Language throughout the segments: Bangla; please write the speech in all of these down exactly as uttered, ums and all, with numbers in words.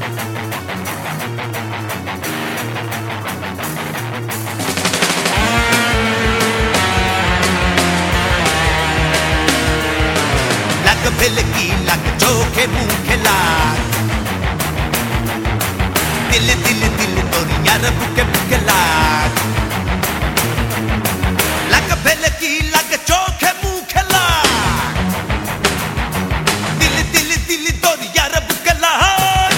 लग भिलकी लग चोखे मुखे लाग दिल दिल दिल तोरी यार बुके बुके लाग लग भिलकी लग चोखे मुखे लाग दिल दिल दिल तोरी यार बुके लाग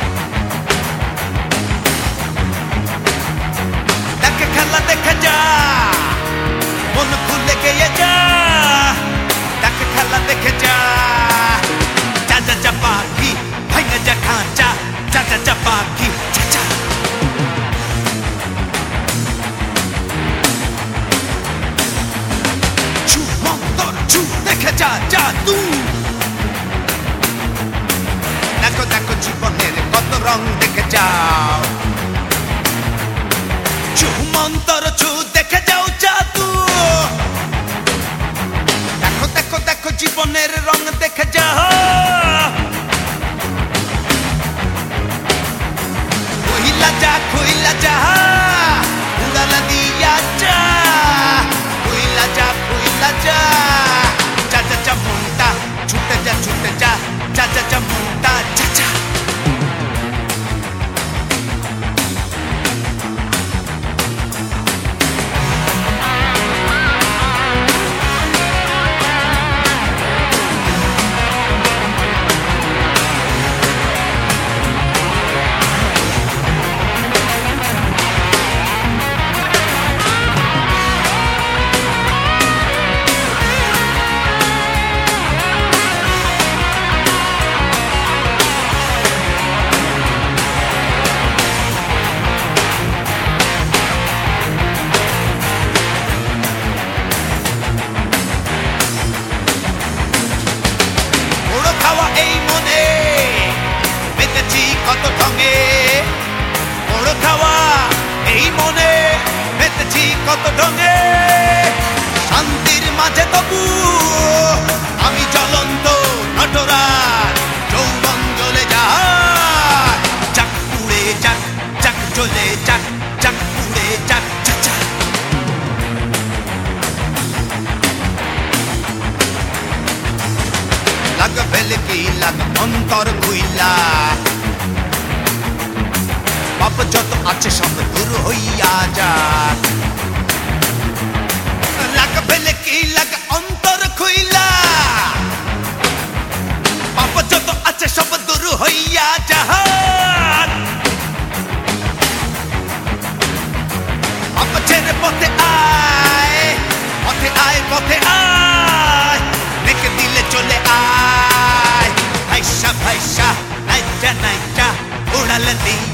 देख खला देख जा मन खुले के ये जा देख खला देख जा जा जा जा बाकी भाई न जा खांचा जा जा जा बाकी जा जा छू मंतर छू देख जा जा तू देखो देखो জীবনের কত রং দেখে যাও ছু মন্তর ছু দেখে যাও জাদু দেখো দেখো দেখো জীবনের রং দেখে যাও খুইলা যা খুইলা যা উড়ালা দিয়া যা খুইলা যা খুইলা যা যা যা যা মনটা ছুটে যা ছুটে যা যা যা যা মনটা যা যা কত ঢঙে বড় খাওয়া এই মনে পেতেছি কত ঢঙে শান্তির মাঝে তবু আমি জ্বলন্ত নটরাজ যৌবন জ্বলে যায় যাক পুড়ে যাক যাক জ্বলে যাক যাক পুড়ে যাক চাচা লাগ ভেলকি লাগ অন্তর খুইলা পাপ যত আছে সব দূর হইয়া যাক লাগ ভেলকি লাগ অন্তর খুইলা পাপ যত আছে সব দূর হইয়া যাক পাপ ছেড়ে পথে আয় পথে আয় পথে আয় নেকে দিলে চলে আয় ভাইসা ভাইসা নাইচা নাইচা উড়ালে দি